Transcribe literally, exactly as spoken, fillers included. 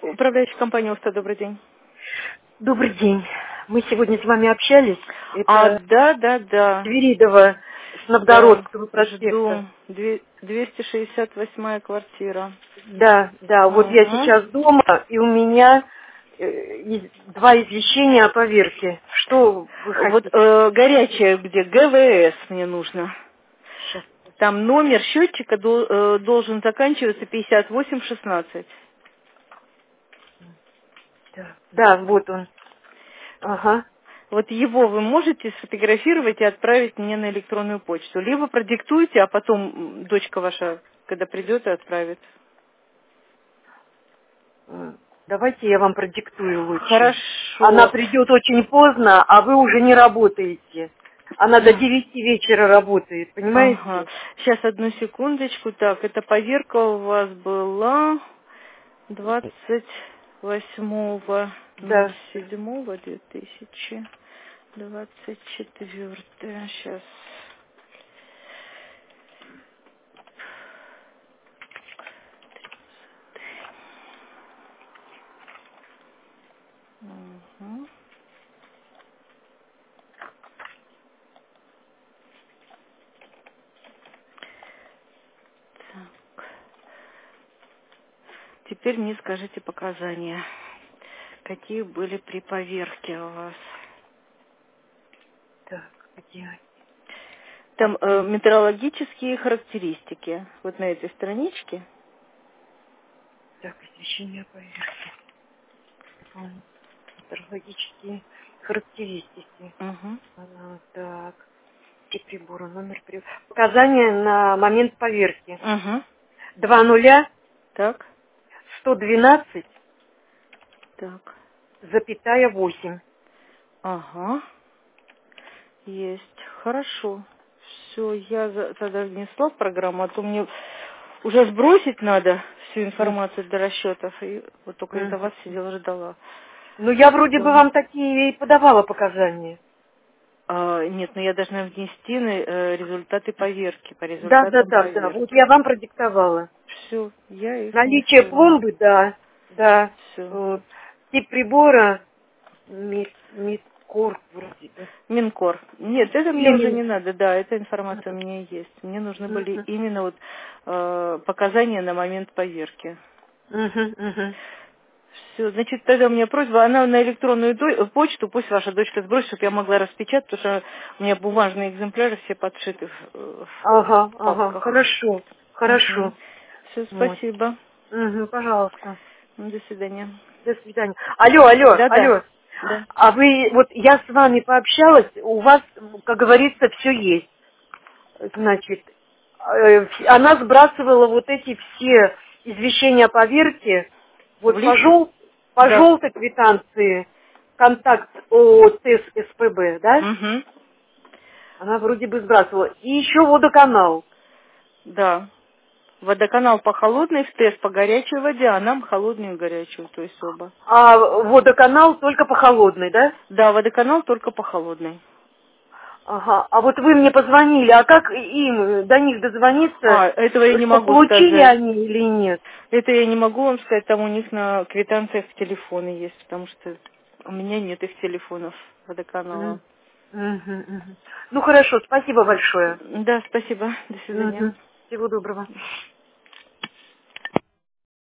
Управляющая компания УСТА, добрый день. Добрый день. Мы сегодня с вами общались. А, Это да, да, да. Свиридова с Да, Новгородского жду. проспекта. Две- двести шестьдесят восьмая квартира. Да, да. Вот я Угу. сейчас дома, и у меня э, из- два извещения о поверке. Что вы Вот хотите? э, горячая, где ГВС мне нужно. Сейчас. Там номер счетчика дол- э, должен заканчиваться пятьдесят восемь шестнадцать. Да, да, вот он. Ага. Вот его вы можете сфотографировать и отправить мне на электронную почту. Либо продиктуйте, а потом м, дочка ваша, когда придет, и отправит. М, Давайте я вам продиктую лучше. Она Хорошо. придет очень поздно, а вы уже не работаете. Она до девяти вечера работает, Ага. понимаете? Сейчас одну секундочку. Так, эта поверка у вас была двадцать восьмого ноль Да. седьмого две тысячи двадцать четвёртое. Сейчас. Угу. Так. Теперь мне скажите показания. Какие были при поверке у вас? Так, где? Там э, метеорологические характеристики. Вот на этой страничке. Так, освещение поверхности. М, Метеорологические характеристики. Угу. А, так, и приборы, номер прибора. Показания на момент поверки. Угу. Два нуля, Так. сто двенадцать, Так. запятая восемь. Ага. Есть. Хорошо. Все, я за- тогда внесла в программу, а то мне уже сбросить надо всю М, информацию для расчетов. И вот только из-за мгм. вас сидела, ждала. Ну, я вроде бы Всё. вам такие и подавала показания. А, нет, но я должна внести на, э, результаты поверки, по Да, да, результатам да, да. Вот поверки. я вам продиктовала. Все, я их Наличие внесла. пломбы, да, да. Все. Вот. Тип прибора, ми- мидкор вроде бы. Минкор. Нет, это мне Или уже мин- не надо, да, эта информация у меня есть. Мне нужны были Мгм, именно вот э, показания на момент поверки. мгм, мгм. Все, значит, тогда у меня просьба, она на электронную до- почту, пусть ваша дочка сбросит, чтобы я могла распечатать, потому что у меня бумажные экземпляры все подшиты в, э, Ага, в ага, папках. хорошо, Угу. хорошо. Все, Вот. спасибо. Мгм, пожалуйста. Ну, до свидания. До свидания. Алло, алло, Да-да. алло. Да. А вы, вот я с вами пообщалась, у вас, как говорится, все есть. Значит, э, она сбрасывала вот эти все извещения о поверке, В вот по, личку? жел- по Да. желтой квитанции, контакт о ТЭС СПБ, да? Угу. Она вроде бы сбрасывала. И еще водоканал. Да. Водоканал по холодной, в тест по горячей воде, а нам холодную и горячую, то есть оба. А водоканал только по холодной, да? Да, водоканал только по холодной. Ага. А вот вы мне позвонили, а как им до них дозвониться, А, этого я не что могу получили сказать. они или нет? Это я не могу вам сказать, там у них на квитанциях телефоны есть, потому что у меня нет их телефонов водоканала. М. Мгм, мгм. Ну хорошо, спасибо большое. Да, спасибо. До свидания. Мгм. Всего доброго.